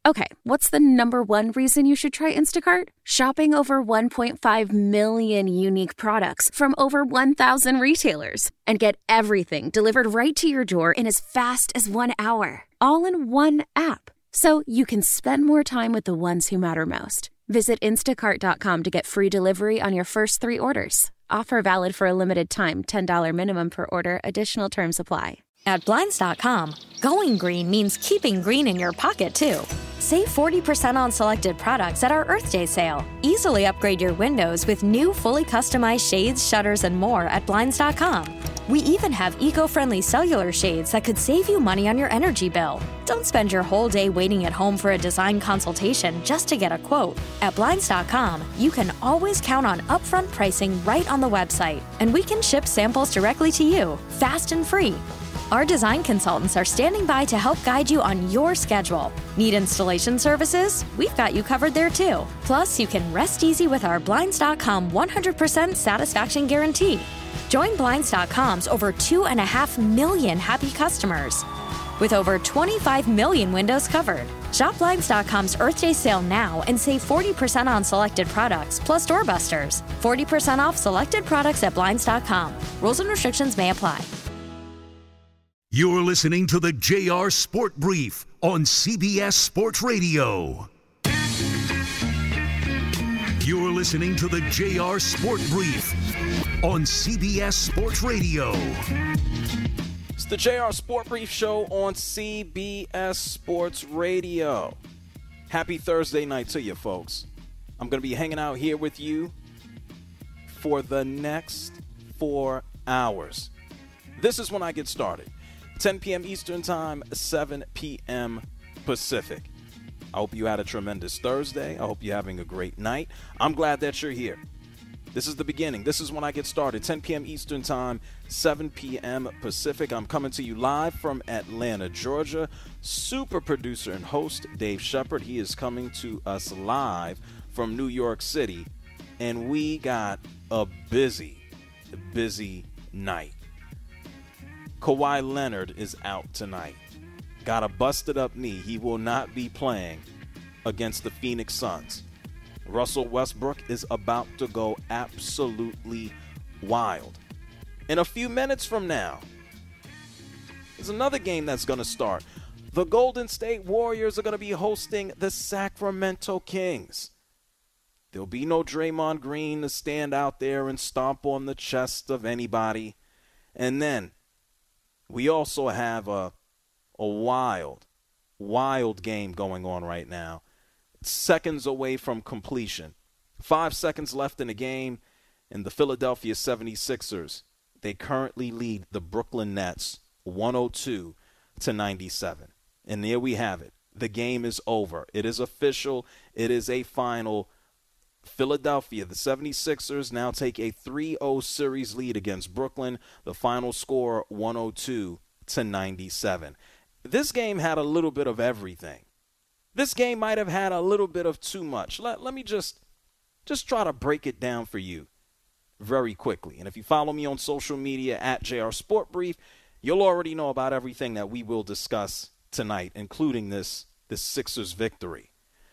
Okay, what's the number one reason you should try Instacart? Shopping over 1.5 million unique products from over 1,000 retailers. And get everything delivered right to your door in as fast as 1 hour. All in one app. So you can spend more time with the ones who matter most. Visit instacart.com to get free delivery on your first 3 orders. Offer valid for a limited time. $10 minimum per order. Additional terms apply. At Blinds.com, going green means keeping green in your pocket, too. Save 40% on selected products at our Earth Day sale. Easily upgrade your windows with new fully customized shades, shutters, and more at Blinds.com. We even have eco-friendly cellular shades that could save you money on your energy bill. Don't spend your whole day waiting at home for a design consultation just to get a quote. At Blinds.com, you can always count on upfront pricing right on the website, and we can ship samples directly to you, fast and free. Our design consultants are standing by to help guide you on your schedule. Need installation services? We've got you covered there too. Plus, you can rest easy with our Blinds.com 100% satisfaction guarantee. Join Blinds.com's over 2.5 million happy customers with over 25 million windows covered. Shop Blinds.com's Earth Day sale now and save 40% on selected products plus doorbusters. 40% off selected products at Blinds.com. Rules and restrictions may apply. You're listening to the JR Sport Brief on CBS Sports Radio. You're listening to the JR Sport Brief on CBS Sports Radio. It's the JR Sport Brief show on CBS Sports Radio. Happy Thursday night to you, folks. I'm going to be hanging out here with you for the next 4 hours. This is when I get started. 10 p.m. Eastern Time, 7 p.m. Pacific. I hope you had a tremendous Thursday. I hope you're having a great night. I'm glad that you're here. This is the beginning. This is when I get started. 10 p.m. Eastern Time, 7 p.m. Pacific. I'm coming to you live from Atlanta, Georgia. Super producer and host Dave Shepard. He is coming to us live from New York City. And we got a busy night. Kawhi Leonard is out tonight. Got a busted up knee. He will not be playing against the Phoenix Suns. Russell Westbrook is about to go absolutely wild. In a few minutes from now, there's another game that's going to start. The Golden State Warriors are going to be hosting the Sacramento Kings. There'll be no Draymond Green to stand out there and stomp on the chest of anybody. And then we also have a wild game going on right now. Seconds away from completion. 5 seconds left in the game, and the Philadelphia 76ers, they currently lead the Brooklyn Nets 102-97. And there we have it. The game is over. It is official. It is a final. Philadelphia, the 76ers, now take a 3-0 series lead against Brooklyn. The final score, 102-97. This game had a little bit of everything. This game might have had a little bit of too much. Let me just try to break it down for you very quickly. And if you follow me on social media at JR Sport Brief, you'll already know about everything that we will discuss tonight, including this Sixers victory.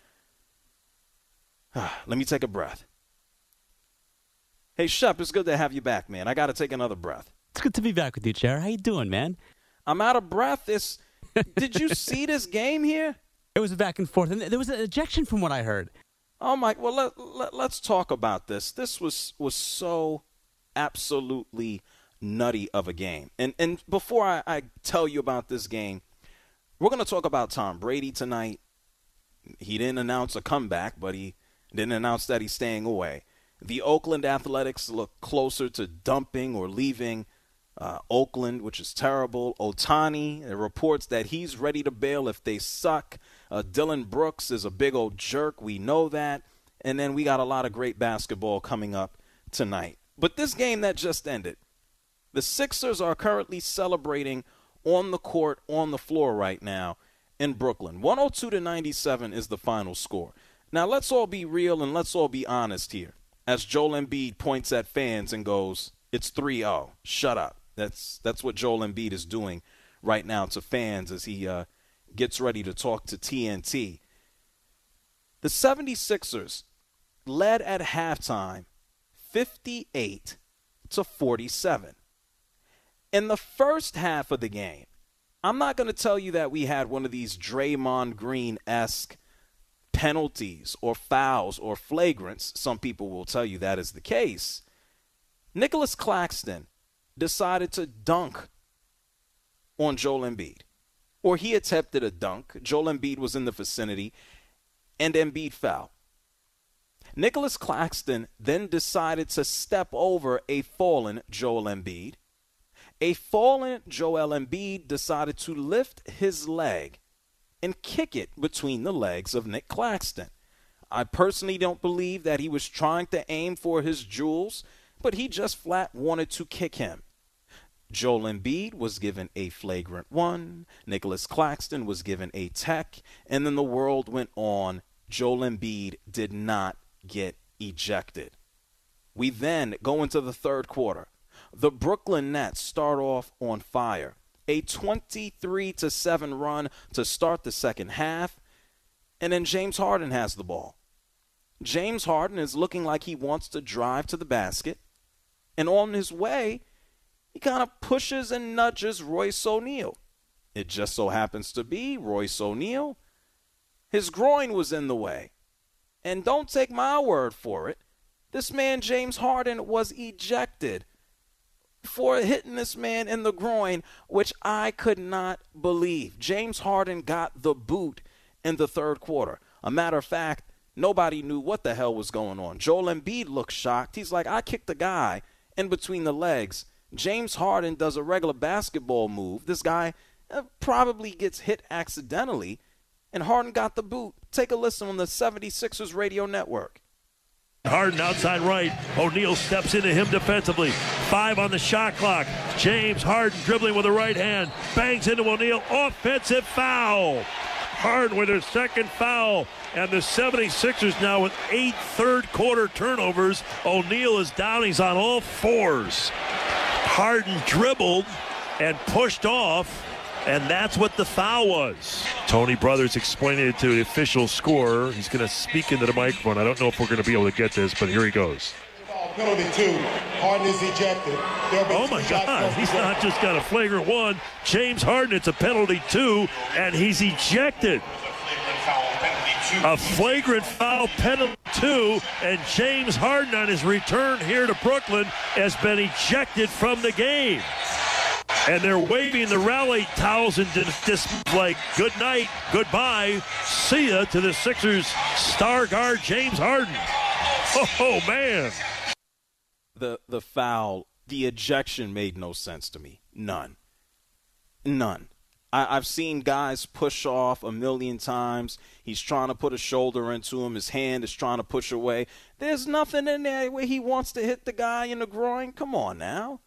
Let me take a breath. Hey, Shep, it's good to have you back, man. I got to take another breath. It's good to be back with you, Chair. How you doing, man? I'm out of breath. Did you see this game here? It was a back and forth, and there was an ejection from what I heard. Oh, my. Well, let's talk about this. This was so absolutely nutty of a game. And before I tell you about this game, we're going to talk about Tom Brady tonight. He didn't announce a comeback, but he didn't announce that he's staying away. The Oakland Athletics look closer to dumping or leaving Oakland, which is terrible. Ohtani, it reports that he's ready to bail if they suck. Dylan Brooks is a big old jerk. We know that. And then we got a lot of great basketball coming up tonight. But this game that just ended, the Sixers are currently celebrating on the court, on the floor right now in Brooklyn. 102-97 is the final score. Now, let's all be real and let's all be honest here. As Joel Embiid points at fans and goes, it's 3-0. Shut up. That's what Joel Embiid is doing right now to fans as he gets ready to talk to TNT. The 76ers led at halftime 58-47. In the first half of the game, I'm not going to tell you that we had one of these Draymond Green-esque penalties or fouls or flagrants. Some people will tell you that is the case. Nicholas Claxton decided to dunk on Joel Embiid. Or he attempted a dunk. Joel Embiid was in the vicinity, and Embiid fouled. Nicholas Claxton then decided to step over a fallen Joel Embiid. A fallen Joel Embiid decided to lift his leg and kick it between the legs of Nick Claxton. I personally don't believe that he was trying to aim for his jewels, but he just flat wanted to kick him. Joel Embiid was given a flagrant one. Nicholas Claxton was given a tech. And then the world went on. Joel Embiid did not get ejected. We then go into the third quarter. The Brooklyn Nets start off on fire. A 23-7 run to start the second half. And then James Harden has the ball. James Harden is looking like he wants to drive to the basket. And on his way, he kind of pushes and nudges Royce O'Neal. It just so happens to be Royce O'Neal. His groin was in the way. And don't take my word for it. This man, James Harden, was ejected for hitting this man in the groin, which I could not believe. James Harden got the boot in the third quarter. A matter of fact, nobody knew what the hell was going on. Joel Embiid looked shocked. He's like, I kicked the guy in between the legs. James Harden does a regular basketball move. This guy probably gets hit accidentally, and Harden got the boot. Take a listen on the 76ers radio network. Harden outside right. O'Neal steps into him defensively. 5 on the shot clock. James Harden dribbling with the right hand. Bangs into O'Neal. Offensive foul. Harden with his second foul. And the 76ers now with 8 third-quarter turnovers. O'Neal is down. He's on all fours. Harden dribbled and pushed off, and that's what the foul was. Tony Brothers explaining it to the official scorer. He's going to speak into the microphone. I don't know if we're going to be able to get this, but here he goes. Penalty 2. Harden is ejected. Oh, my God. He's not just got a flagrant 1. James Harden, it's a penalty 2, and he's ejected. A flagrant foul, penalty 2, and James Harden on his return here to Brooklyn has been ejected from the game. And they're waving the rally towels and just like good night, goodbye, see ya to the Sixers star guard James Harden. Oh, man. The foul, the ejection made no sense to me. None. I've seen guys push off a million times. He's trying to put a shoulder into him. His hand is trying to push away. There's nothing in there where he wants to hit the guy in the groin. Come on now.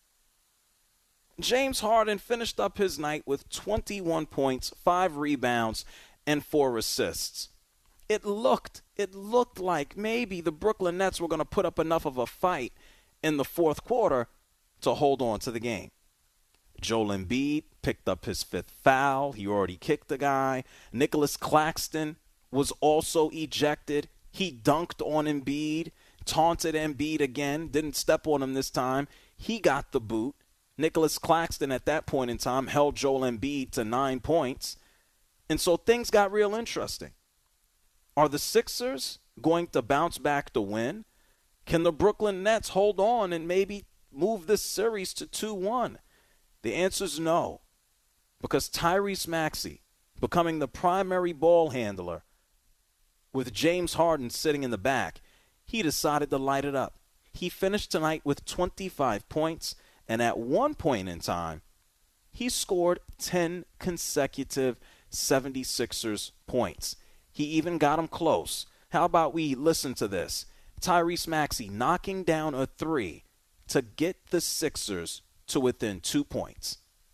James Harden finished up his night with 21 points, 5 rebounds, and 4 assists. It looked like maybe the Brooklyn Nets were going to put up enough of a fight in the fourth quarter to hold on to the game. Joel Embiid picked up his 5th foul. He already kicked the guy. Nicholas Claxton was also ejected. He dunked on Embiid, taunted Embiid again, didn't step on him this time. He got the boot. Nicholas Claxton at that point in time held Joel Embiid to 9 points. And so things got real interesting. Are the Sixers going to bounce back to win? Can the Brooklyn Nets hold on and maybe move this series to 2-1? The answer is no, because Tyrese Maxey, becoming the primary ball handler with James Harden sitting in the back, he decided to light it up. He finished tonight with 25 points, and at one point in time, he scored 10 consecutive 76ers points. He even got him close. How about we listen to this? Tyrese Maxey knocking down a 3 to get the Sixers to within 2 points.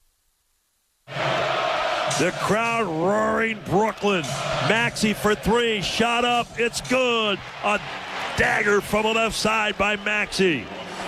The crowd roaring Brooklyn. Maxey for 3, shot up, it's good. A dagger from the left side by Maxey.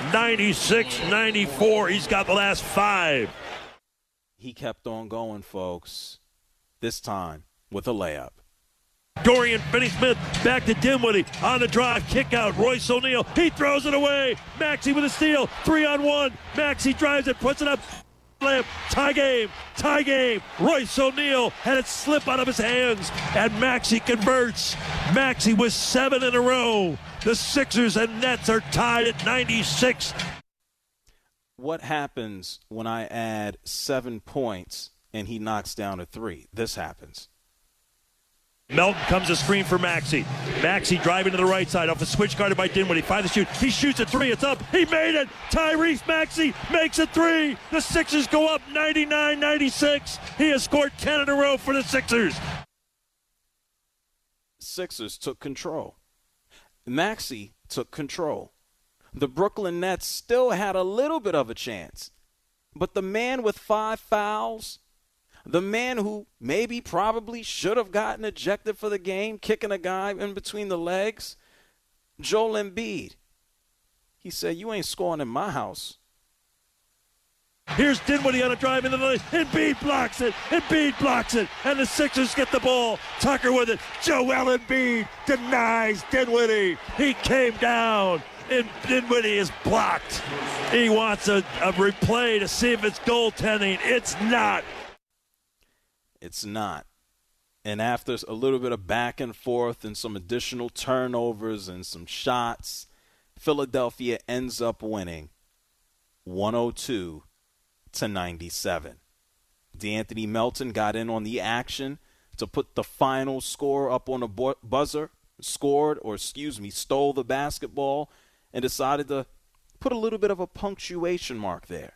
96-94, he's got the last 5. He kept on going, folks, this time with a layup. Dorian Finney-Smith back to Dinwiddie on the drive. Kick out. Royce O'Neal. He throws it away. Maxey with a steal. 3-on-1. Maxey drives it. Puts it up. Tie game. Tie game. Royce O'Neal had it slip out of his hands. And Maxey converts. Maxey with 7 in a row. The Sixers and Nets are tied at 96. What happens when I add 7 points and he knocks down a 3? This happens. Melton comes a screen for Maxey. Maxey driving to the right side off the switch guarded by Dinwiddie. Finds the shoot. He shoots a 3. It's up. He made it. Tyrese Maxey makes a 3. The Sixers go up 99-96. He has scored 10 in a row for the Sixers. Sixers took control. Maxey took control. The Brooklyn Nets still had a little bit of a chance. But the man with 5 fouls, the man who maybe probably should have gotten ejected for the game, kicking a guy in between the legs, Joel Embiid, he said, "You ain't scoring in my house." Here's Dinwiddie on a drive into the lane. Embiid blocks it. Embiid blocks it. And the Sixers get the ball. Tucker with it. Joel Embiid denies Dinwiddie. He came down. And Dinwiddie is blocked. He wants a replay to see if it's goaltending. It's not. It's not. And after a little bit of back and forth and some additional turnovers and some shots, Philadelphia ends up winning 102-97. De'Anthony Melton got in on the action to put the final score up on a buzzer, stole the basketball, and decided to put a little bit of a punctuation mark there.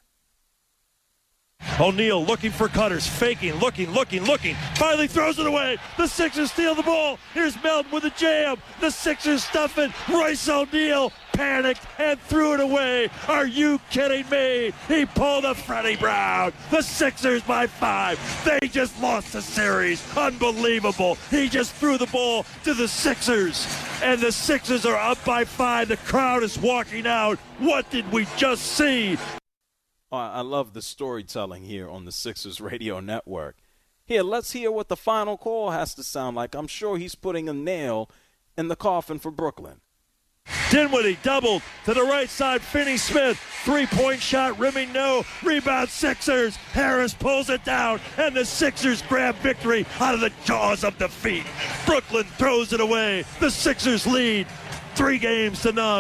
O'Neal looking for cutters, faking, looking. Finally throws it away. The Sixers steal the ball. Here's Melton with a jam. The Sixers stuff it. Royce O'Neal panicked and threw it away. Are you kidding me? He pulled a Freddie Brown. The Sixers by 5. They just lost the series. Unbelievable. He just threw the ball to the Sixers. And the Sixers are up by 5. The crowd is walking out. What did we just see? I love the storytelling here on the Sixers radio network. Here, let's hear what the final call has to sound like. I'm sure he's putting a nail in the coffin for Brooklyn. Dinwiddie doubled to the right side. Finney-Smith, 3-point shot, rimming no. Rebound Sixers. Harris pulls it down, and the Sixers grab victory out of the jaws of defeat. Brooklyn throws it away. The Sixers lead 3-0,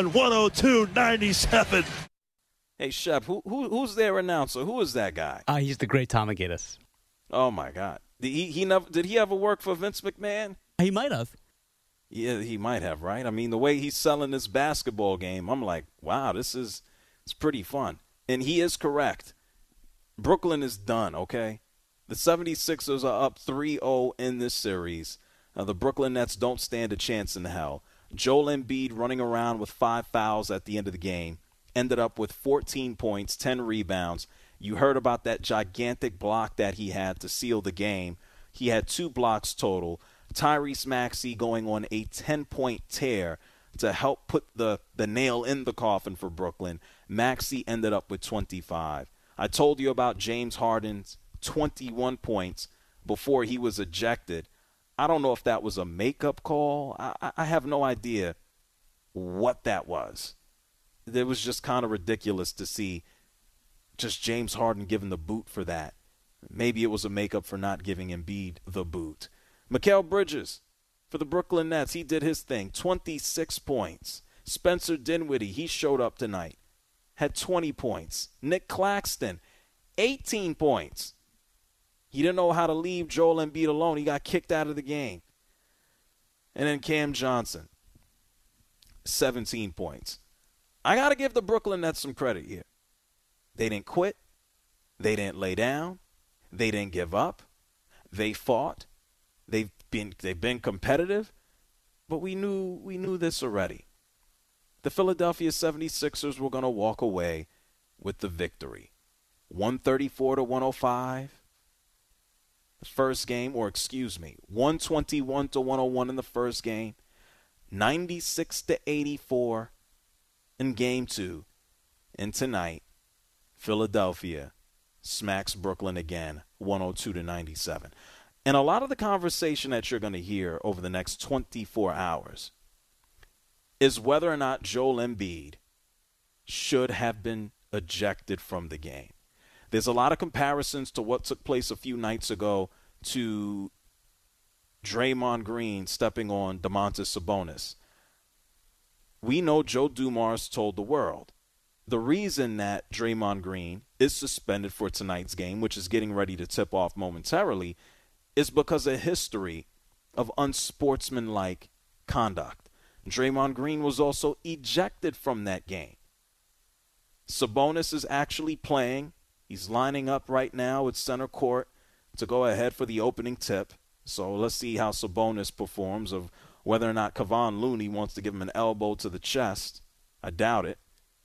102-97. Hey, Shep, who's their announcer? Who is that guy? He's the great Tom Agatis. Oh, my God. Did he ever work for Vince McMahon? He might have. Yeah, he might have, right? I mean, the way he's selling this basketball game, I'm like, wow, it's pretty fun. And he is correct. Brooklyn is done, okay? The 76ers are up 3-0 in this series. The Brooklyn Nets don't stand a chance in hell. Joel Embiid running around with 5 fouls at the end of the game. Ended up with 14 points, 10 rebounds. You heard about that gigantic block that he had to seal the game. He had 2 blocks total. Tyrese Maxey going on a 10-point tear to help put the nail in the coffin for Brooklyn. Maxey ended up with 25. I told you about James Harden's 21 points before he was ejected. I don't know if that was a makeup call. I have no idea what that was. It was just kind of ridiculous to see just James Harden given the boot for that. Maybe it was a makeup for not giving Embiid the boot. Mikal Bridges for the Brooklyn Nets, he did his thing, 26 points. Spencer Dinwiddie, he showed up tonight, had 20 points. Nick Claxton, 18 points. He didn't know how to leave Joel Embiid alone. He got kicked out of the game. And then Cam Johnson, 17 points. I got to give the Brooklyn Nets some credit here. They didn't quit. They didn't lay down. They didn't give up. They fought. They've been competitive. But we knew this already. The Philadelphia 76ers were going to walk away with the victory. 134-105. The first game, 121-101 in the first game. 96-84. In Game 2, and tonight, Philadelphia smacks Brooklyn again, 102-97. And a lot of the conversation that you're going to hear over the next 24 hours is whether or not Joel Embiid should have been ejected from the game. There's a lot of comparisons to what took place a few nights ago to Draymond Green stepping on Domantas Sabonis. We know Joe Dumars told the world the reason that Draymond Green is suspended for tonight's game, which is getting ready to tip off momentarily, is because of history of unsportsmanlike conduct. Draymond Green was also ejected from that game. Sabonis is actually playing. He's lining up right now at center court to go ahead for the opening tip. So let's see how Sabonis performs, of whether or not Kevon Looney wants to give him an elbow to the chest. I doubt it.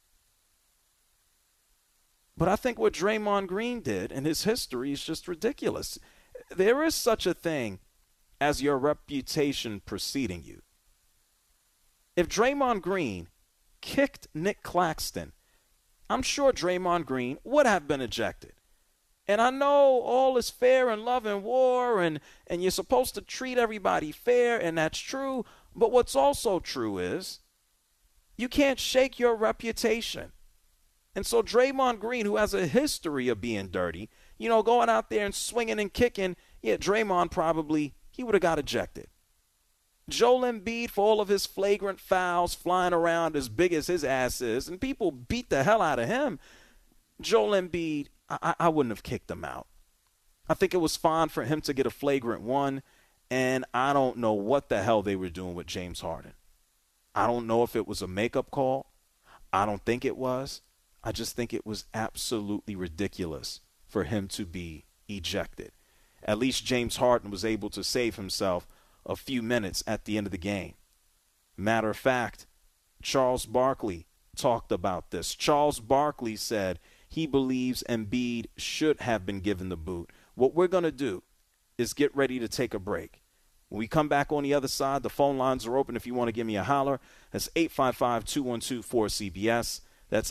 But I think what Draymond Green did in his history is just ridiculous. There is such a thing as your reputation preceding you. If Draymond Green kicked Nick Claxton, I'm sure Draymond Green would have been ejected. And I know all is fair in love and war, and you're supposed to treat everybody fair, and that's true. But what's also true is you can't shake your reputation. And so Draymond Green, who has a history of being dirty, going out there and swinging and kicking, Draymond probably, he would have got ejected. Joel Embiid, for all of his flagrant fouls flying around as big as his ass is, and people beat the hell out of him, Joel Embiid, I wouldn't have kicked him out. I think it was fine for him to get a flagrant one, and I don't know what the hell they were doing with James Harden. I don't know if it was a makeup call. I don't think it was. I just think it was absolutely ridiculous for him to be ejected. At least James Harden was able to save himself a few minutes at the end of the game. Matter of fact, Charles Barkley talked about this. Charles Barkley said he believes Embiid should have been given the boot. What we're going to do is get ready to take a break. When we come back on the other side, the phone lines are open if you want to give me a holler. That's 855-212-4CBS. That's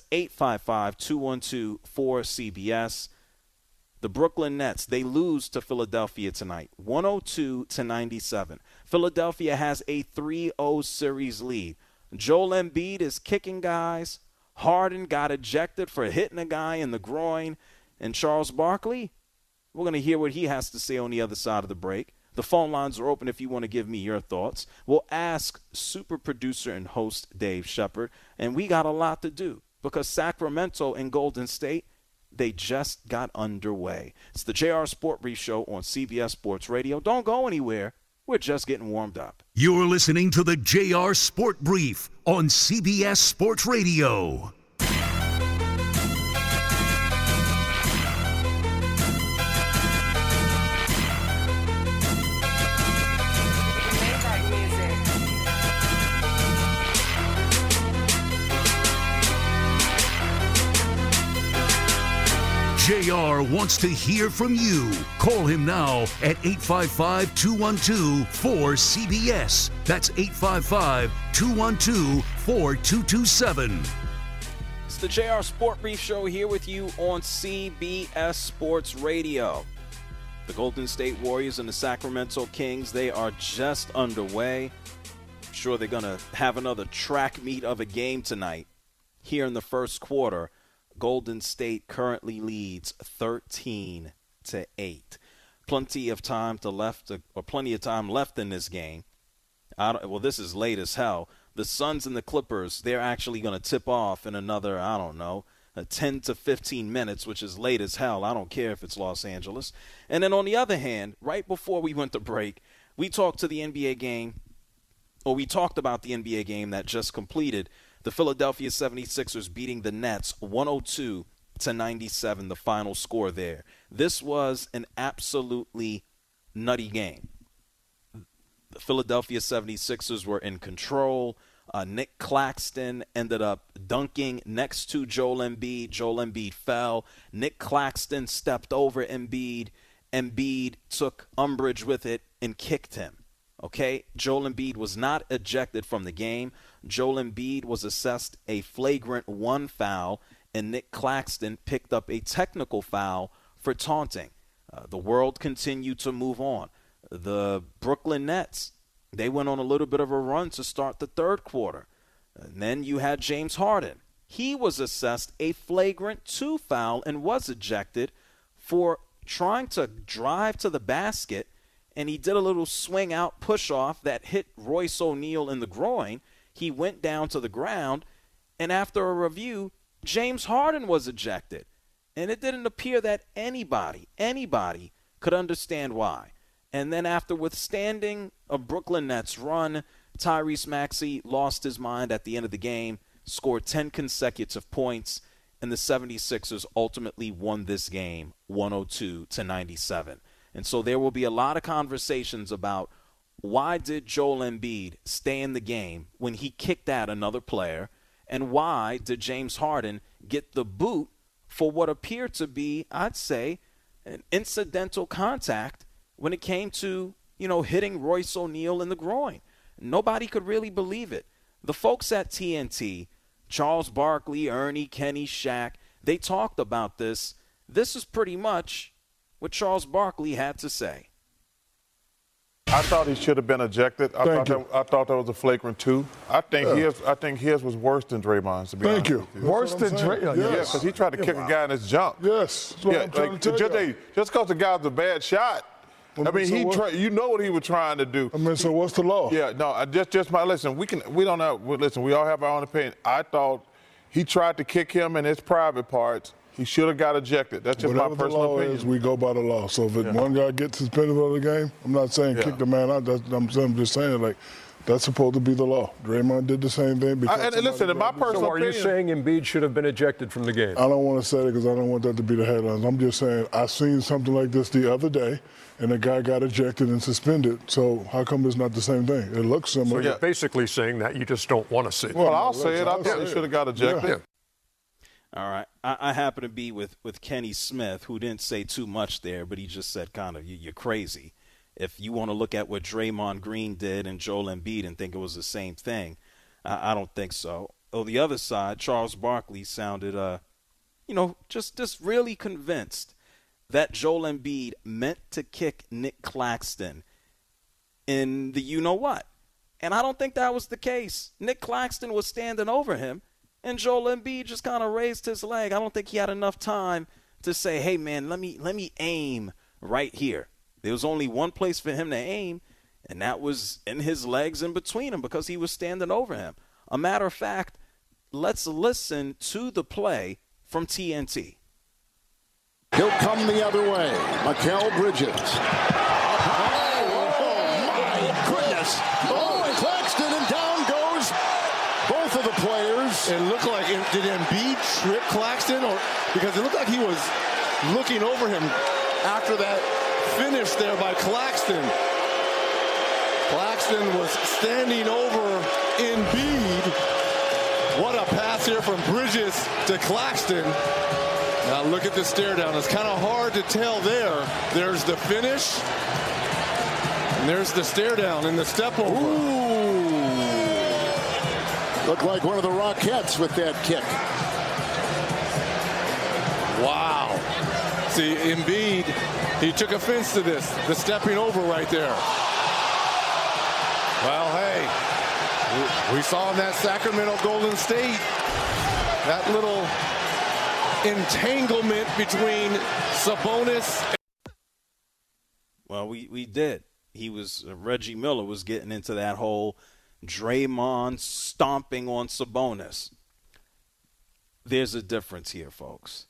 855-212-4CBS. The Brooklyn Nets, they lose to Philadelphia tonight, 102-97. Philadelphia has a 3-0 series lead. Joel Embiid is kicking guys. Harden got ejected for hitting a guy in the groin. And Charles Barkley, we're going to hear what he has to say on the other side of the break. The phone lines are open if you want to give me your thoughts. We'll ask super producer and host Dave Shepard. And we got a lot to do because Sacramento and Golden State, they just got underway. It's the JR Sport Brief Show on CBS Sports Radio. Don't go anywhere. We're just getting warmed up. You're listening to the JR Sport Brief on CBS Sports Radio. JR wants to hear from you. Call him now at 855-212-4CBS. That's 855-212-4227. It's the JR Sport Brief Show here with you on CBS Sports Radio. The Golden State Warriors and the Sacramento Kings, they are just underway. I'm sure they're going to have another track meet of a game tonight. Here in the first quarter, Golden State currently leads 13-8. Plenty of time left in this game. This is late as hell. The Suns and the Clippers, they're actually going to tip off in another, 10 to 15 minutes, which is late as hell. I don't care if it's Los Angeles. And then on the other hand, right before we went to break, we talked about the NBA game that just completed. The Philadelphia 76ers beating the Nets 102-97, the final score there. This was an absolutely nutty game. The Philadelphia 76ers were in control. Nick Claxton ended up dunking next to Joel Embiid. Joel Embiid fell. Nick Claxton stepped over Embiid. Embiid took umbrage with it and kicked him. Okay, Joel Embiid was not ejected from the game. Joel Embiid was assessed a flagrant 1 foul, and Nick Claxton picked up a technical foul for taunting. The world continued to move on. The Brooklyn Nets, they went on a little bit of a run to start the third quarter. And then you had James Harden. He was assessed a flagrant 2 foul and was ejected for trying to drive to the basket, and he did a little swing out push off that hit Royce O'Neal in the groin. He went down to the ground, and after a review, James Harden was ejected. And it didn't appear that anybody could understand why. And then after withstanding a Brooklyn Nets run, Tyrese Maxey lost his mind at the end of the game, scored 10 consecutive points, and the 76ers ultimately won this game 102-97. And so there will be a lot of conversations about why did Joel Embiid stay in the game when he kicked out another player, and why did James Harden get the boot for what appeared to be, I'd say, an incidental contact when it came to, hitting Royce O'Neal in the groin. Nobody could really believe it. The folks at TNT, Charles Barkley, Ernie, Kenny, Shaq, they talked about this. This is pretty much what Charles Barkley had to say. I thought he should have been ejected. I thought that was a flagrant 2. I think his was worse than Draymond's, to be honest with you. Worse than Draymond? Yeah, because he tried to kick a guy in his jump. Yes. Just because the guy's a bad shot, you know what he was trying to do. So what's the law? Yeah, no, just listen. We all have our own opinion. I thought he tried to kick him in his private parts. He should have got ejected. That's just my personal opinion. Whatever the law is, we go by the law. So if one guy gets suspended for the game, I'm not saying kick the man out. I'm just saying, that's supposed to be the law. Draymond did the same thing. And listen, in my personal opinion. So are you saying Embiid should have been ejected from the game? I don't want to say it because I don't want that to be the headlines. I'm just saying I seen something like this the other day, and a guy got ejected and suspended. So how come it's not the same thing? It looks similar. So you're basically saying that you just don't want to see it. Well, I'll say it. I thought he should have got ejected. Yeah. All right. I happen to be with Kenny Smith, who didn't say too much there, but he just said kind of, you're crazy. If you want to look at what Draymond Green did and Joel Embiid and think it was the same thing, I don't think so. On the other side, Charles Barkley sounded, just really convinced that Joel Embiid meant to kick Nick Claxton in the you-know-what. And I don't think that was the case. Nick Claxton was standing over him, and Joel Embiid just kind of raised his leg. I don't think he had enough time to say, hey, man, let me aim right here. There was only one place for him to aim, and that was in his legs in between him because he was standing over him. A matter of fact, let's listen to the play from TNT. He'll come the other way. Mikal Bridges. Oh, my goodness. Oh, and Claxton, and down goes both of the players. It looked like, did Embiid trip Claxton? Because it looked like he was looking over him after that finish there by Claxton. Claxton was standing over Embiid. What a pass here from Bridges to Claxton. Now look at the stare down. It's kind of hard to tell there. There's the finish. And there's the stare down and the step over. Ooh. Looked like one of the Rockettes with that kick. Wow. See, Embiid, he took offense to this. The stepping over right there. Well, hey, we saw in that Sacramento Golden State that little entanglement between Sabonis. Well, we did. Reggie Miller was getting into that whole Draymond stomping on Sabonis. There's a difference here, folks.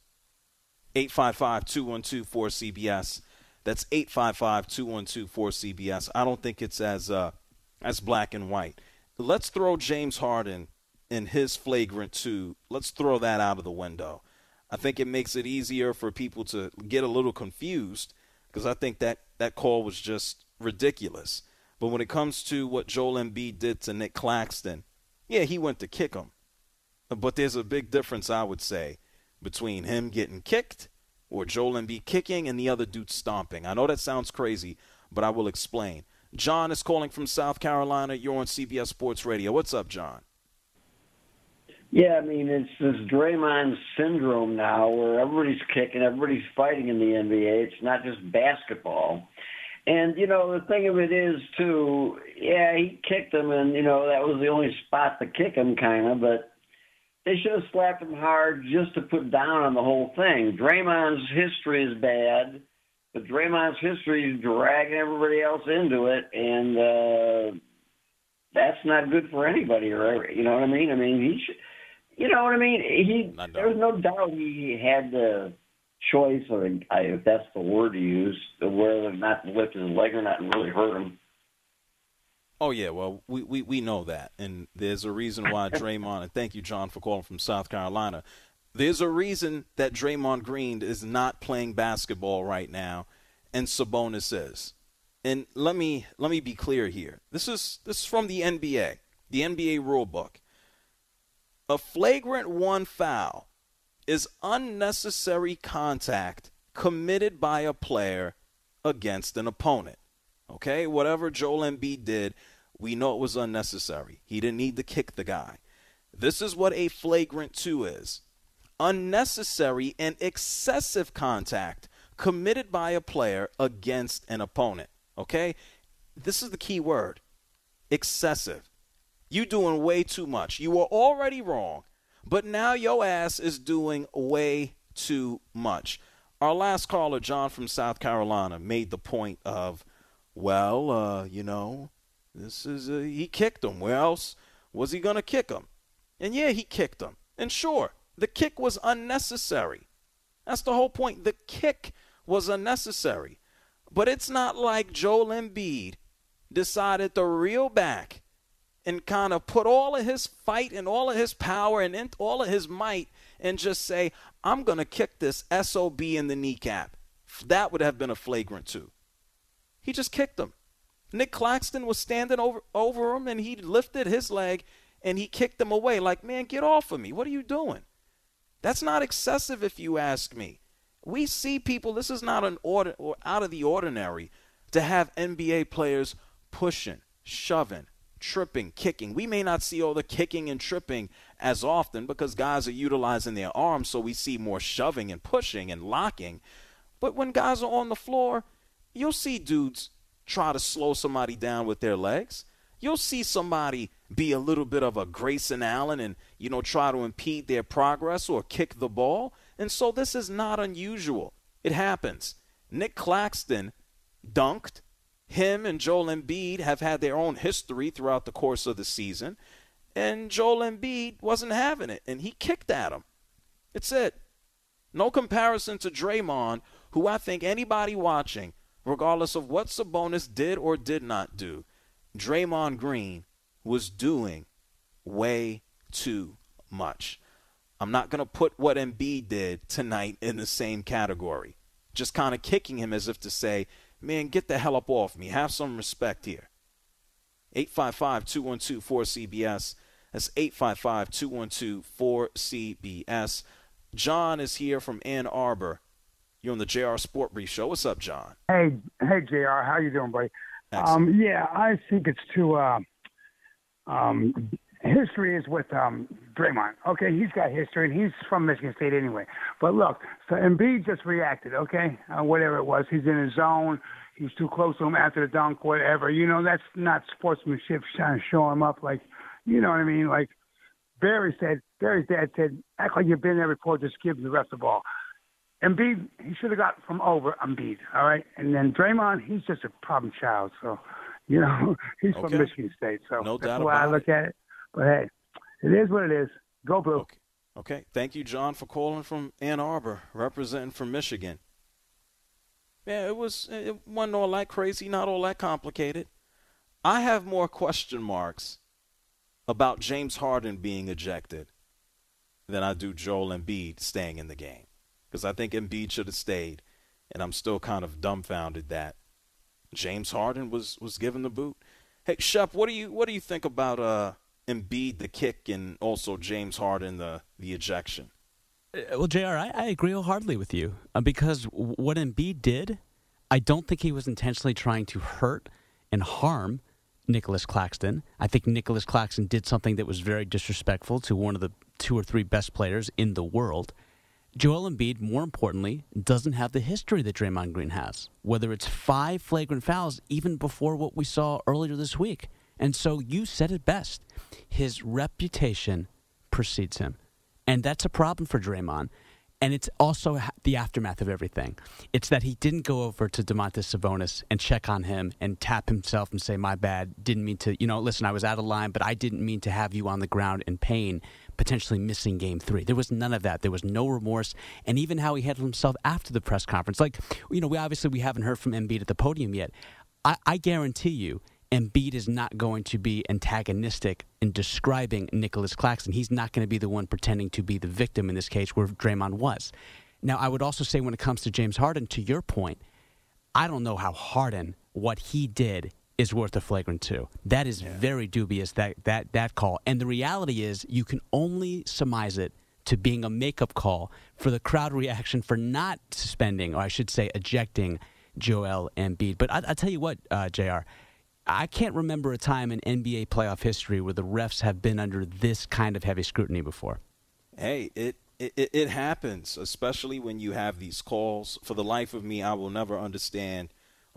855-212-4CBS. That's 855-212-4CBS. I don't think it's as black and white. Let's throw James Harden in his flagrant 2. Let's throw that out of the window. I think it makes it easier for people to get a little confused because I think that call was just ridiculous. But when it comes to what Joel Embiid did to Nick Claxton, yeah, he went to kick him. But there's a big difference, I would say, between him getting kicked or Joel Embiid kicking and the other dude stomping. I know that sounds crazy, but I will explain. John is calling from South Carolina. You're on CBS Sports Radio. What's up, John? Yeah, I mean, it's this Draymond syndrome now where everybody's kicking, everybody's fighting in the NBA. It's not just basketball. And, the thing of it is, too, yeah, he kicked him, and, that was the only spot to kick him, kind of, but they should have slapped him hard just to put down on the whole thing. Draymond's history is bad, but Draymond's history is dragging everybody else into it, and that's not good for anybody, you know what I mean? I mean, he should... You know what I mean? There's no doubt he had the choice, or if that's the word to use, whether not to lift his leg or not and really hurt him. Oh, yeah, well, we know that. And there's a reason why Draymond, and thank you, John, for calling from South Carolina. There's a reason that Draymond Green is not playing basketball right now, and Sabonis is. And let me be clear here. This is from the NBA rule book. A flagrant one foul is unnecessary contact committed by a player against an opponent. Okay? Whatever Joel Embiid did, we know it was unnecessary. He didn't need to kick the guy. This is what a flagrant two is. Unnecessary and excessive contact committed by a player against an opponent. Okay? This is the key word. Excessive. You doing way too much. You were already wrong, but now your ass is doing way too much. Our last caller, John from South Carolina, made the point of, this is he kicked him. Where else was he going to kick him? And yeah, he kicked him. And sure, the kick was unnecessary. That's the whole point. The kick was unnecessary. But it's not like Joel Embiid decided to reel back and kind of put all of his fight and all of his power and all of his might and just say, I'm going to kick this SOB in the kneecap. That would have been a flagrant two. He just kicked him. Nick Claxton was standing over him, and he lifted his leg, and he kicked him away like, man, get off of me. What are you doing? That's not excessive if you ask me. We see people, this is not out of the ordinary to have NBA players pushing, shoving, tripping, kicking. We may not see all the kicking and tripping as often because guys are utilizing their arms, so we see more shoving and pushing and locking. But when guys are on the floor, you'll see dudes try to slow somebody down with their legs. You'll see somebody be a little bit of a Grayson Allen and, try to impede their progress or kick the ball. And so this is not unusual. It happens. Nick Claxton dunked. Him and Joel Embiid have had their own history throughout the course of the season, and Joel Embiid wasn't having it, and he kicked at him. It's it. No comparison to Draymond, who I think anybody watching, regardless of what Sabonis did or did not do, Draymond Green was doing way too much. I'm not going to put what Embiid did tonight in the same category, just kind of kicking him as if to say, man, get the hell up off me. Have some respect here. 855-212-4CBS. That's 855-212-4CBS. John is here from Ann Arbor. You're on the JR Sport Brief Show. What's up, John? Hey, JR. How you doing, buddy? Yeah, I think it's too history is with Draymond. Okay, he's got history, and he's from Michigan State anyway. But look, so Embiid just reacted, okay? Whatever it was. He's in his zone. He was too close to him after the dunk, whatever. That's not sportsmanship, trying to show him up like, you know what I mean? Like Barry's dad said, act like you've been there before, just give him the rest of the ball. Embiid, he should have got from over Embiid, all right? And then Draymond, he's just a problem child. So, he's from Michigan State. So no that's doubt the way I look at it. But, hey, it is what it is. Go Blue. Okay. Thank you, John, for calling from Ann Arbor, representing from Michigan. Yeah, it wasn't all that crazy, not all that complicated. I have more question marks about James Harden being ejected than I do Joel Embiid staying in the game. Because I think Embiid should have stayed, and I'm still kind of dumbfounded that James Harden was given the boot. Hey, Shep, what do you think about Embiid, the kick, and also James Harden, the ejection? Well, JR, I agree wholeheartedly with you because what Embiid did, I don't think he was intentionally trying to hurt and harm Nicholas Claxton. I think Nicholas Claxton did something that was very disrespectful to one of the 2 or 3 best players in the world. Joel Embiid, more importantly, doesn't have the history that Draymond Green has, whether it's 5 flagrant fouls even before what we saw earlier this week. And so you said it best. His reputation precedes him. And that's a problem for Draymond. And it's also the aftermath of everything. It's that he didn't go over to Domantas Sabonis and check on him and tap himself and say, my bad, didn't mean to, listen, I was out of line, but I didn't mean to have you on the ground in pain, potentially missing Game 3. There was none of that. There was no remorse. And even how he handled himself after the press conference. Like, we haven't heard from Embiid at the podium yet. I guarantee you, Embiid is not going to be antagonistic in describing Nicholas Claxton. He's not going to be the one pretending to be the victim in this case where Draymond was. Now, I would also say when it comes to James Harden, to your point, I don't know how Harden, what he did, is worth a flagrant 2. That is very dubious, that call. And the reality is you can only surmise it to being a makeup call for the crowd reaction for not suspending, or I should say ejecting, Joel Embiid. But I tell you what, JR, I can't remember a time in NBA playoff history where the refs have been under this kind of heavy scrutiny before. Hey, it happens, especially when you have these calls. For the life of me, I will never understand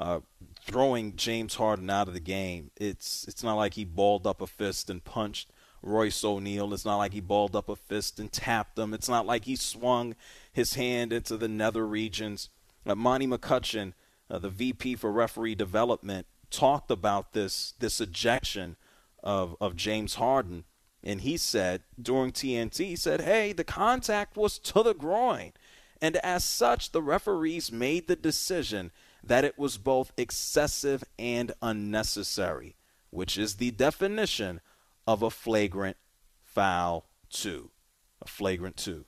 throwing James Harden out of the game. It's not like he balled up a fist and punched Royce O'Neal. It's not like he balled up a fist and tapped him. It's not like he swung his hand into the nether regions. Monty McCutcheon, the VP for referee development, talked about this ejection of James Harden, and he said during TNT, he said, hey, the contact was to the groin, and as such, the referees made the decision that it was both excessive and unnecessary, which is the definition of a flagrant foul 2, a flagrant 2.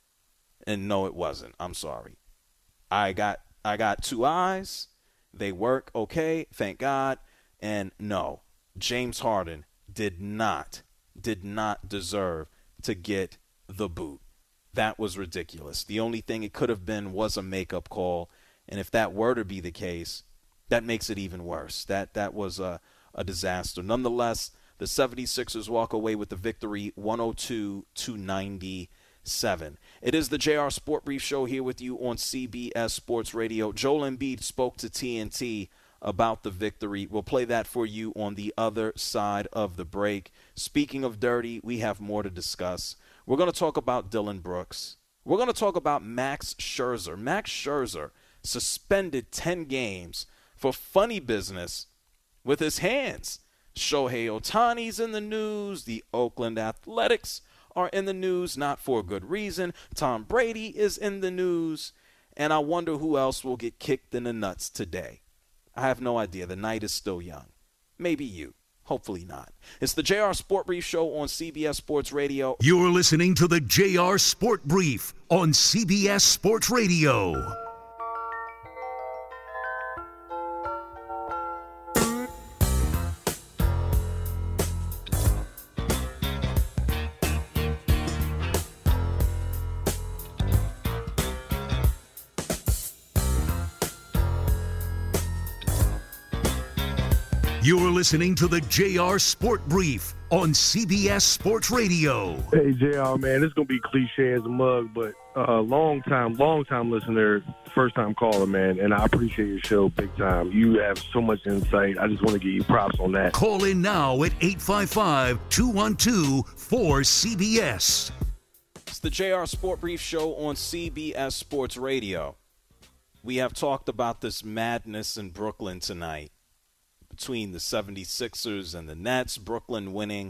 And no, it wasn't. I'm sorry. I got 2 eyes. They work okay, thank God. And no, James Harden did not deserve to get the boot. That was ridiculous. The only thing it could have been was a makeup call. And if that were to be the case, that makes it even worse. That was a disaster. Nonetheless, the 76ers walk away with the victory 102-97. It is the JR Sport Brief Show here with you on CBS Sports Radio. Joel Embiid spoke to TNT about the victory. We'll play that for you on the other side of the break. Speaking of dirty, we have more to discuss. We're going to talk about Dillon Brooks. We're going to talk about Max Scherzer. Max Scherzer suspended 10 games for funny business with his hands. Shohei Ohtani's in the news. The Oakland Athletics are in the news, not for a good reason. Tom Brady is in the news. And I wonder who else will get kicked in the nuts today. I have no idea. The night is still young. Maybe you. Hopefully not. It's the JR Sport Brief Show on CBS Sports Radio. You're listening to the JR Sport Brief on CBS Sports Radio. You're listening to the JR Sport Brief on CBS Sports Radio. Hey, JR, man, it's going to be cliche as a mug, but long time listener, first time caller, man, and I appreciate your show big time. You have so much insight. I just want to give you props on that. Call in now at 855-212-4CBS. It's the JR Sport Brief Show on CBS Sports Radio. We have talked about this madness in Brooklyn tonight. Between the 76ers and the Nets, Philadelphia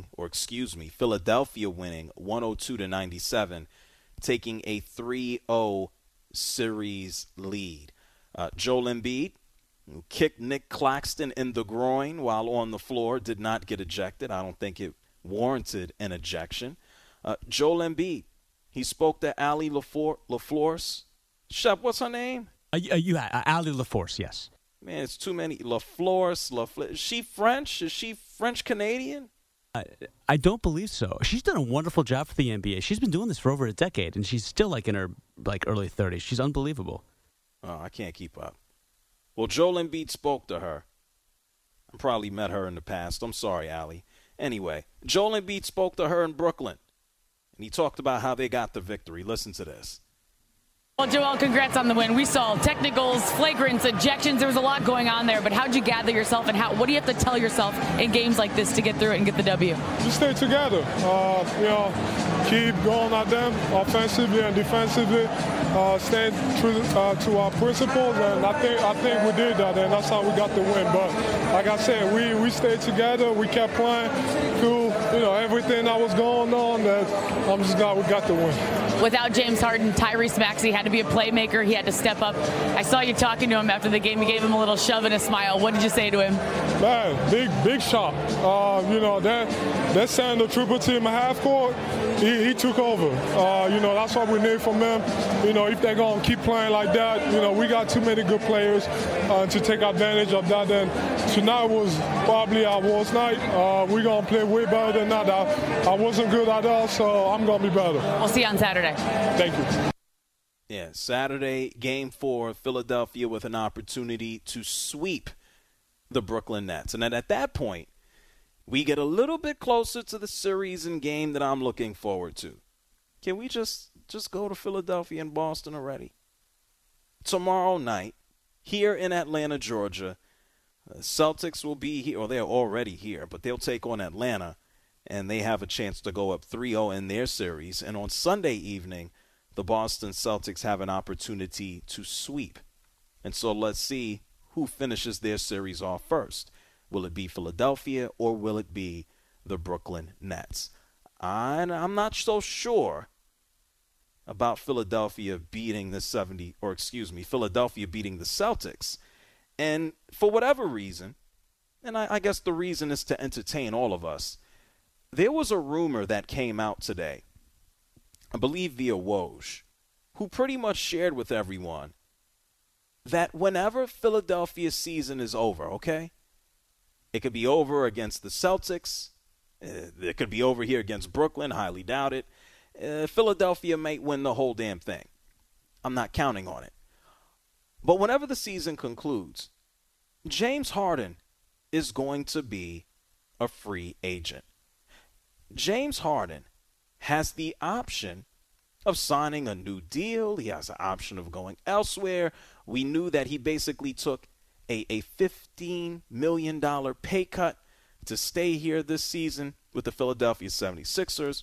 winning 102-97, taking a 3-0 series lead. Joel Embiid, who kicked Nick Claxton in the groin while on the floor, did not get ejected. I don't think it warranted an ejection. Joel Embiid, he spoke to Allie LaForce. Shep, what's her name? Allie LaForce, yes. Man, it's too many. LaFleur. Is she French? Is she French-Canadian? I don't believe so. She's done a wonderful job for the NBA. She's been doing this for over a decade, and she's still in her early 30s. She's unbelievable. Oh, I can't keep up. Well, Joel Embiid spoke to her. Probably met her in the past. I'm sorry, Allie. Anyway, Joel Embiid spoke to her in Brooklyn, and he talked about how they got the victory. Listen to this. Well, Joel, congrats on the win. We saw technicals, flagrants, ejections. There was a lot going on there, but how'd you gather yourself, and what do you have to tell yourself in games like this to get through it and get the W? Just stay together. Keep going at them offensively and defensively. Staying true to our principles, and I think we did that, and that's how we got the win. But like I said, we stayed together. We kept playing through everything that was going on. That I'm just glad we got the win. Without James Harden, Tyrese Maxey had to be a playmaker. He had to step up. I saw you talking to him after the game. You gave him a little shove and a smile. What did you say to him? Man, big shot. They're sending the triple team a half court. He took over. That's what we need from them. If they're going to keep playing like that, we got too many good players to take advantage of that. And tonight was probably our worst night. We're going to play way better than that. I wasn't good at all, so I'm going to be better. We'll see you on Saturday. Thank you. Yeah, Saturday, Game 4, Philadelphia with an opportunity to sweep the Brooklyn Nets. And then at that point, we get a little bit closer to the series and game that I'm looking forward to. Can we just go to Philadelphia and Boston already? Tomorrow night, here in Atlanta, Georgia, Celtics will be here, or they're already here, but they'll take on Atlanta, and they have a chance to go up 3-0 in their series. And on Sunday evening, the Boston Celtics have an opportunity to sweep. And so let's see who finishes their series off first. Will it be Philadelphia, or will it be the Brooklyn Nets? I'm not so sure about Philadelphia beating the Philadelphia beating the Celtics. And for whatever reason, and I guess the reason is to entertain all of us, there was a rumor that came out today, I believe via Woj, who pretty much shared with everyone that whenever Philadelphia's season is over, okay, it could be over against the Celtics, it could be over here against Brooklyn, highly doubt it, Philadelphia might win the whole damn thing. I'm not counting on it. But whenever the season concludes, James Harden is going to be a free agent. James Harden has the option of signing a new deal. He has the option of going elsewhere. We knew that he basically took a $15 million pay cut to stay here this season with the Philadelphia 76ers.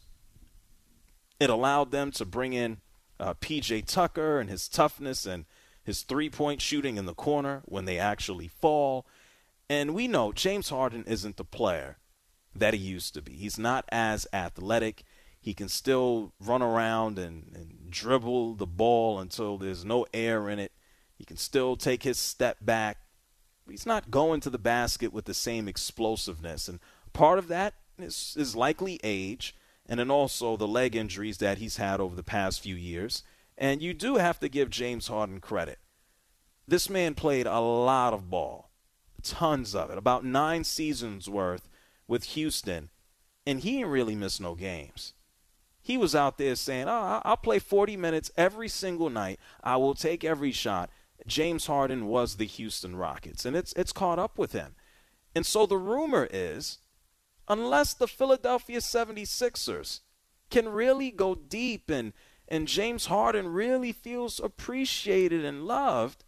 It allowed them to bring in P.J. Tucker and his toughness and his three-point shooting in the corner when they actually fall. And we know James Harden isn't the player that he used to be. He's not as athletic. He can still run around and dribble the ball until there's no air in it. He can still take his step back. He's not going to the basket with the same explosiveness. And part of that is likely age, and then also the leg injuries that he's had over the past few years. And you do have to give James Harden credit. This man played a lot of ball, tons of it, about 9 seasons worth with Houston, and he didn't really miss no games. He was out there saying, I'll play 40 minutes every single night. I will take every shot. James Harden was the Houston Rockets, and it's caught up with him. And so the rumor is, unless the Philadelphia 76ers can really go deep and James Harden really feels appreciated and loved,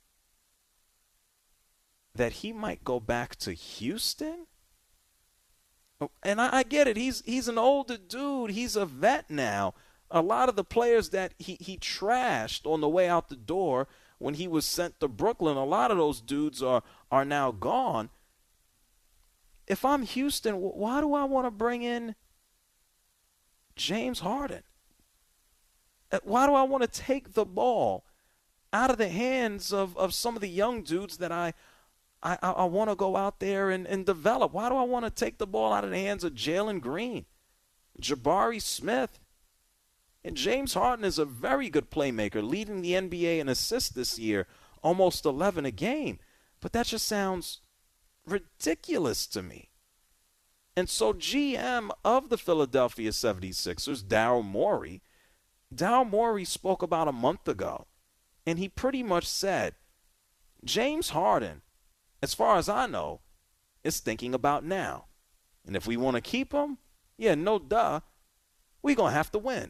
that he might go back to Houston? And I get it. He's an older dude. He's a vet now. A lot of the players that he trashed on the way out the door when he was sent to Brooklyn, a lot of those dudes are now gone. If I'm Houston, why do I want to bring in James Harden? Why do I want to take the ball out of the hands of some of the young dudes that I want to go out there and develop? Why do I want to take the ball out of the hands of Jalen Green, Jabari Smith? And James Harden is a very good playmaker, leading the NBA in assists this year, almost 11 a game. But that just sounds ridiculous to me. And so GM of the Philadelphia 76ers, Daryl Morey spoke about a month ago, and he pretty much said, James Harden, as far as I know, is thinking about now. And if we want to keep him, yeah, no duh, we're going to have to win.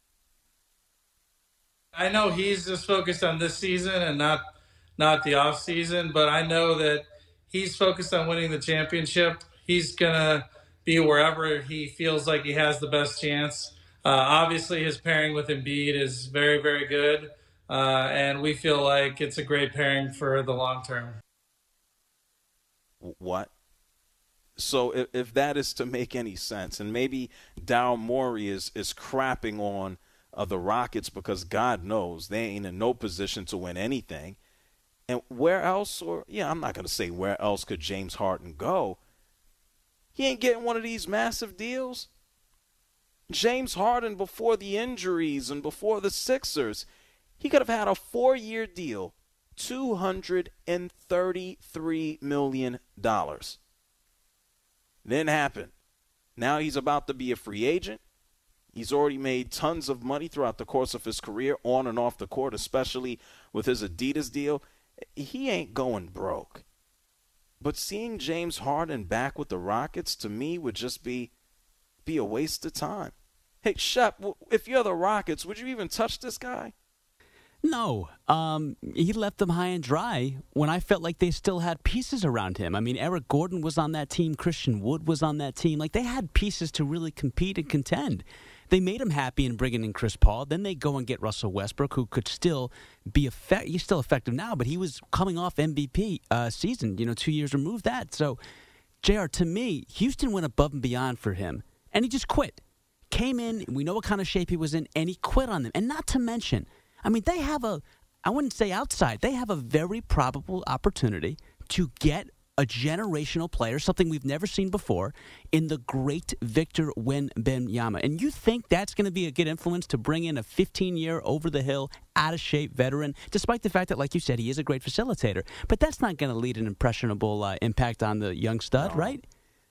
I know he's just focused on this season and not the off season, but I know that he's focused on winning the championship. He's going to be wherever he feels like he has the best chance. Obviously, his pairing with Embiid is very, very good, and we feel like it's a great pairing for the long term. What? So if that is to make any sense, and maybe Daryl Morey is crapping on the Rockets because God knows they ain't in no position to win anything. And where else, I'm not going to say where else could James Harden go. He ain't getting one of these massive deals. James Harden, before the injuries and before the Sixers, he could have had a 4-year deal, $233 million. Didn't happen. Now he's about to be a free agent. He's already made tons of money throughout the course of his career, on and off the court, especially with his Adidas deal. He ain't going broke. But seeing James Harden back with the Rockets, to me, would just be a waste of time. Hey, Shep, if you're the Rockets, would you even touch this guy? No. He left them high and dry when I felt like they still had pieces around him. I mean, Eric Gordon was on that team. Christian Wood was on that team. Like, they had pieces to really compete and contend. They made him happy in bringing in Chris Paul. Then they go and get Russell Westbrook, who could still be he's still effective now, but he was coming off MVP season, 2 years removed that. So, JR, to me, Houston went above and beyond for him, and he just quit. Came in, we know what kind of shape he was in, and he quit on them. And not to mention, I mean, they have I wouldn't say outside, they have a very probable opportunity to get a generational player, something we've never seen before, in the great Victor Wembanyama. And you think that's going to be a good influence to bring in a 15-year, over-the-hill, out-of-shape veteran, despite the fact that, like you said, he is a great facilitator. But that's not going to lead an impressionable impact on the young stud, right?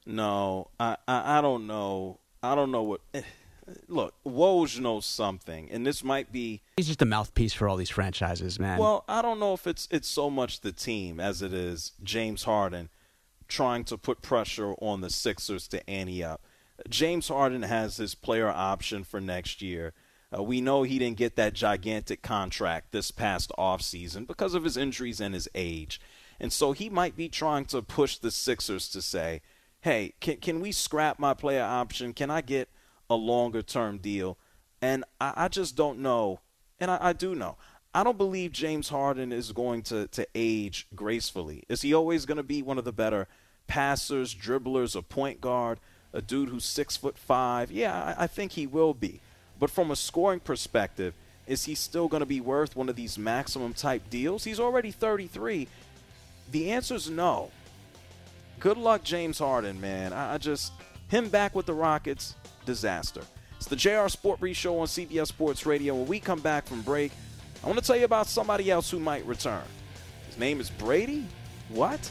No, I don't know. I don't know what... Look, Woj knows something, and this might be... He's just a mouthpiece for all these franchises, man. Well, I don't know if it's so much the team as it is James Harden trying to put pressure on the Sixers to ante up. James Harden has his player option for next year. We know he didn't get that gigantic contract this past offseason because of his injuries and his age. And so he might be trying to push the Sixers to say, hey, can we scrap my player option? Can I get a longer-term deal? And I just don't know. And I do know. I don't believe James Harden is going to age gracefully. Is he always going to be one of the better passers, dribblers, a point guard, a dude who's 6'5"? Yeah, I think he will be. But from a scoring perspective, is he still going to be worth one of these maximum-type deals? He's already 33. The answer is no. Good luck, James Harden, man. Him back with the Rockets, disaster. It's the JR Sport Brief Show on CBS Sports Radio. When we come back from break, I want to tell you about somebody else who might return. His name is Brady. What?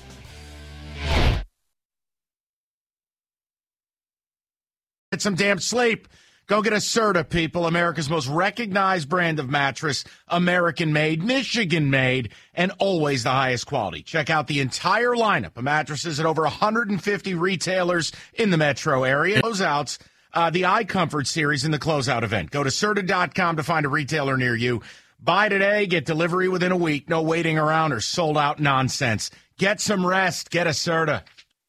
Get some damn sleep. Go get a Serta, people. America's most recognized brand of mattress. American-made, Michigan-made, and always the highest quality. Check out the entire lineup of mattresses at over 150 retailers in the metro area. Closeouts, the iComfort series in the closeout event. Go to Serta.com to find a retailer near you. Buy today, get delivery within a week. No waiting around or sold-out nonsense. Get some rest. Get a Serta.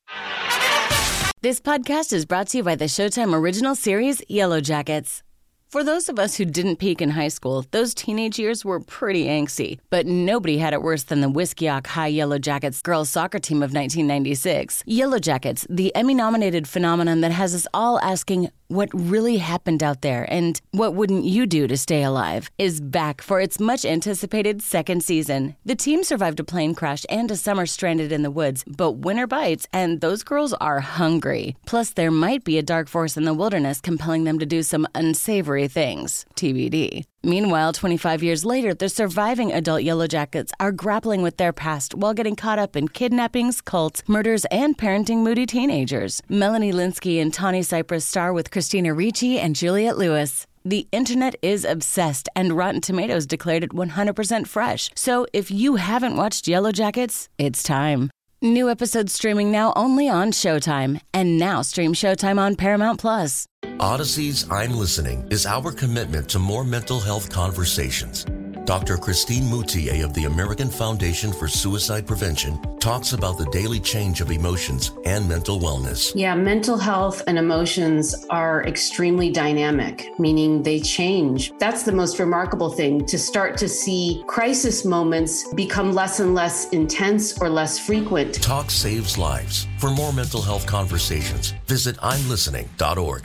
This podcast is brought to you by the Showtime original series Yellow Jackets. For those of us who didn't peak in high school, those teenage years were pretty angsty. But nobody had it worse than the Wisquiack High Yellow Jackets girls soccer team of 1996. Yellow Jackets, the Emmy-nominated phenomenon that has us all asking, what really happened out there and what wouldn't you do to stay alive, is back for its much-anticipated second season. The team survived a plane crash and a summer stranded in the woods, but winter bites, and those girls are hungry. Plus, there might be a dark force in the wilderness compelling them to do some unsavory things. TBD. Meanwhile, 25 years later, the surviving adult Yellow Jackets are grappling with their past while getting caught up in kidnappings, cults, murders, and parenting moody teenagers. Melanie Lynskey and Tawny Cypress star with Christina Ricci and Juliette Lewis. The internet is obsessed, and Rotten Tomatoes declared it 100% fresh. So if you haven't watched Yellow Jackets, it's time. New episodes streaming now only on Showtime. And now stream Showtime on Paramount Plus. Odyssey's I'm Listening is our commitment to more mental health conversations. Dr. Christine Moutier of the American Foundation for Suicide Prevention talks about the daily change of emotions and mental wellness. Yeah, mental health and emotions are extremely dynamic, meaning they change. That's the most remarkable thing, to start to see crisis moments become less and less intense or less frequent. Talk saves lives. For more mental health conversations, visit imlistening.org.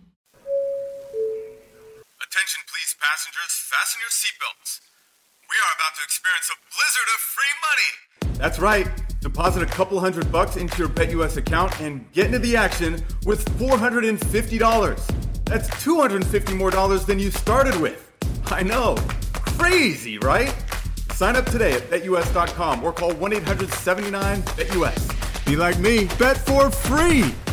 Attention please, passengers, fasten your seatbelts. We are about to experience a blizzard of free money. That's right. Deposit a couple $100 into your BetUS account and get into the action with $450. That's $250 more than you started with. I know. Crazy, right? Sign up today at BetUS.com or call 1-800-79-BETUS. Be like me, bet for free.